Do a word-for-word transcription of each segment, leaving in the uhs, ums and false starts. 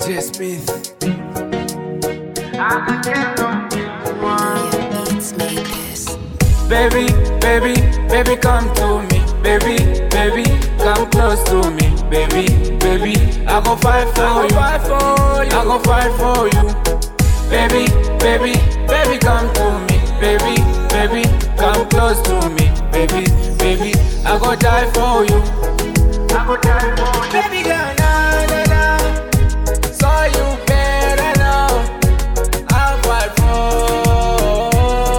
J Smith. Baby, baby, baby, come to me. Baby, baby, come close to me. Baby, baby, I go fight for you. I go fight for you. Baby, baby, baby, come to me. Baby, baby, come close to me. Baby, baby, I go die for you. I go die for you. Baby girl, na na na. So you better know I'll fight for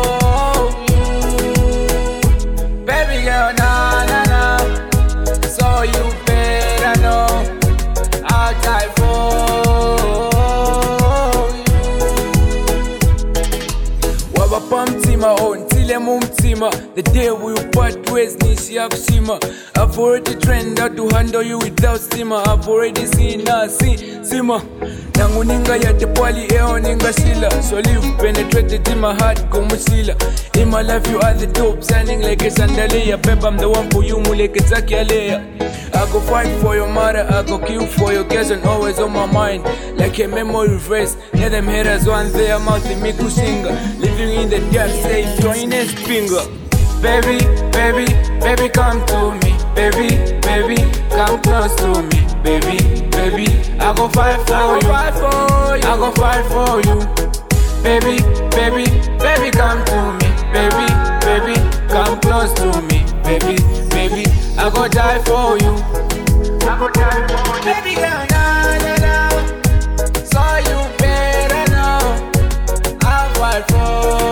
you. Baby girl, na na na. So you better know I'll die for you. Wabapa mtima ontile mumtima. The day we part ways nishi yakushima. I've already trained how to handle you without steamer. I've already seen us, see, sima. Nangu ninga ya tepali eo ninga shila. So live penetrated in my heart kumushila. In my life you are the dope, shining like a chandelier. Pep, I'm the one for you, muleke zaki alea. I go fight for your mother, I go kill for your girls and always on my mind. Like a memory verse, let them haters one their mouth in me kushinga. Living in the dark, say join his finger. Baby, baby, baby, come to me. Baby, baby, come close to me. Baby, baby, I go fight for you. I go fight for you. Baby, baby, baby, come to me. Baby, baby, come close to me. Baby, baby, I go die for you. I go die for you. Baby girl, na na na. So you better know I'll fight for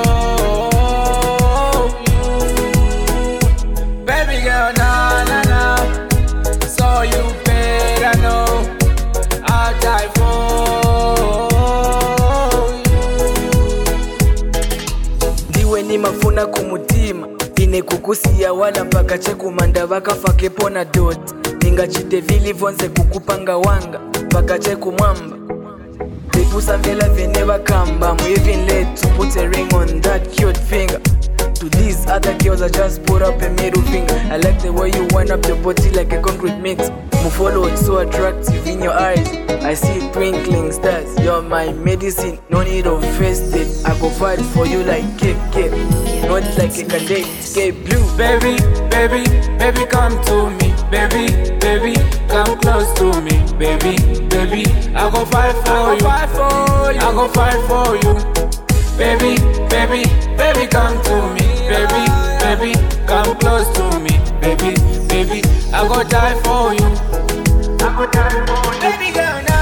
mafuna kumutima ine kukusiya wala mpaka chekumanda vakafake pona dot ningachite vilivonze kukupanga wanga mpaka chekumwamba vipusa vela vene vakamba. I'm even late to put a ring on that cute finger. To these other girls I just put up a middle finger. I like the way you wind up your body like a concrete mix. Move follow, it's so attractive in your eyes. I see twinkling stars. You're my medicine, no need of first aid. I go fight for you like Cape Cape, not like a candidate, Cape Blue. Baby, baby, baby, come to me. Baby, baby, come close to me. Baby, baby, I go fight for you. I go fight for you. Baby, baby, baby, come to me. Baby, baby, come close to me. Baby, baby, I go die for you. I go die for you. Baby girl,